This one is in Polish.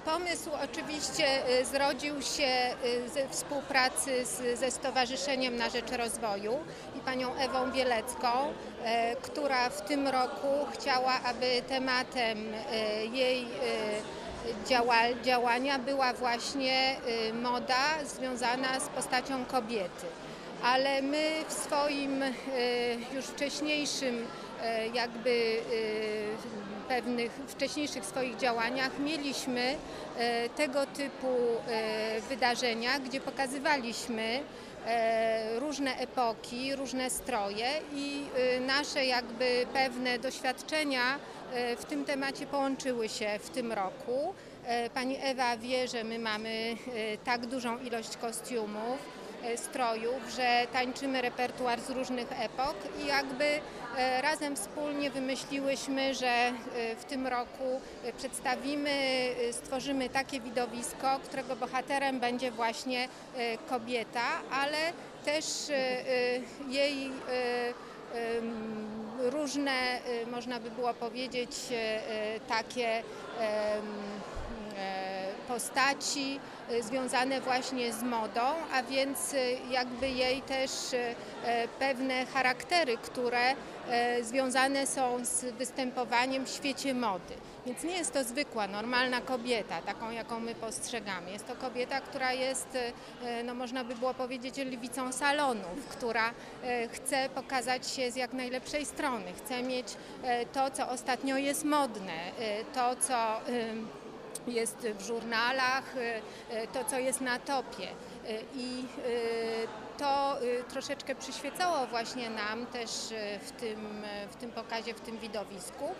Pomysł oczywiście zrodził się ze współpracy ze Stowarzyszeniem na Rzecz Rozwoju i panią Ewą Bielecką, która w tym roku chciała, aby tematem jej działania była właśnie moda związana z postacią kobiety. Ale my w swoim już wcześniejszym pewnych wcześniejszych swoich działaniach mieliśmy tego typu wydarzenia, gdzie pokazywaliśmy różne epoki, różne stroje i nasze pewne doświadczenia w tym temacie połączyły się w tym roku. Pani Ewa wie, że my mamy tak dużą ilość kostiumów, strojów, że tańczymy repertuar z różnych epok i razem wspólnie wymyśliłyśmy, że w tym roku stworzymy takie widowisko, którego bohaterem będzie właśnie kobieta, ale też jej różne, można by było powiedzieć, takie postaci związane właśnie z modą, a więc jej też pewne charaktery, które związane są z występowaniem w świecie mody. Więc nie jest to zwykła, normalna kobieta, taką jaką my postrzegamy. Jest to kobieta, która jest, no można by było powiedzieć, lwicą salonów, która chce pokazać się z jak najlepszej strony, chce mieć to, co ostatnio jest modne, to, co jest w żurnalach, to, co jest na topie. I to troszeczkę przyświecało właśnie nam też w tym pokazie, w tym widowisku.